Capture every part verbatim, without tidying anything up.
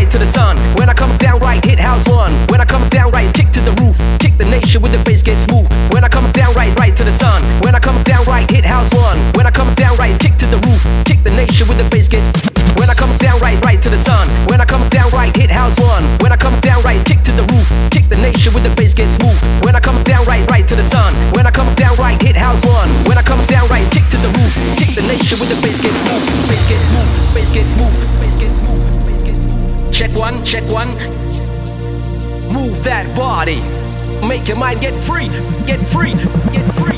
to the sun. When I come down right, hit house one. When I come down right, kick to the roof. Kick the nation with the bass get smooth. When I come down right, right to the sun. When I come down right, hit house one. When I come down right, kick to the roof. Kick the nation with the bass get. When I come down right, right to the sun. When I come down right, hit house one. When I come down right, kick to the roof. Kick the nation with the bass get smooth. When I come down right, right to the sun. When I come down right, hit house one. When I come down right, kick to the roof. Kick the nation with the bass get smooth. Bass get smooth. Bass get smooth. Bass get smooth. Bass get smooth. Check one, check one. Move that body. Make your mind get free. Get free. Get free.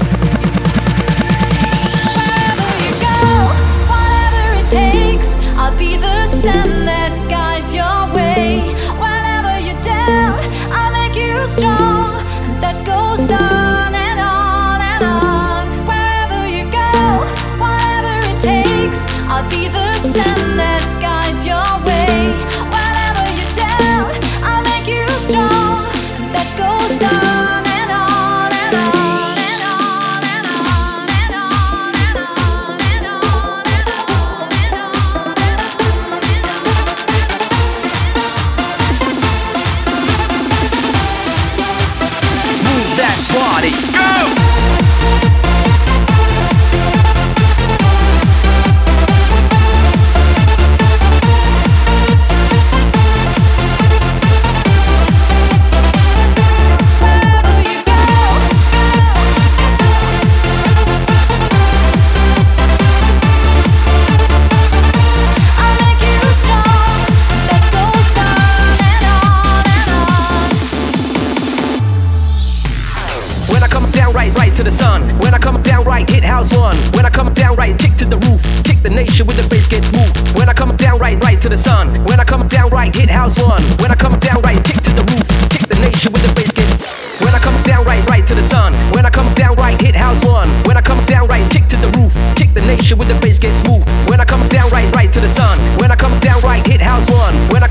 Wherever you go, whatever it takes, I'll be the sun that guides your way. Whenever you're down, I'll make you strong. And that goes on and on and on. Wherever you go, whatever it takes, I'll be the sun that guides your way. Whenever you're down, I'll make you strong. And that goes on and on and on and on and on and on and on and on and on and on. Move that body. Go! Right to the sun. When I come down right, hit house one. When I come down right, kick to the roof. Kick the nation with the bass get smooth. When I come down right, right to the sun. When I come down right, hit house one. When I come down right, kick to the roof. Kick the nation with the bass get. When I come down right, right to the sun. When I come down right, hit house one. When I come down right, kick to the roof. Kick the nation with the bass get smooth. When I come down right, right to the sun. When I come down right, hit house one. When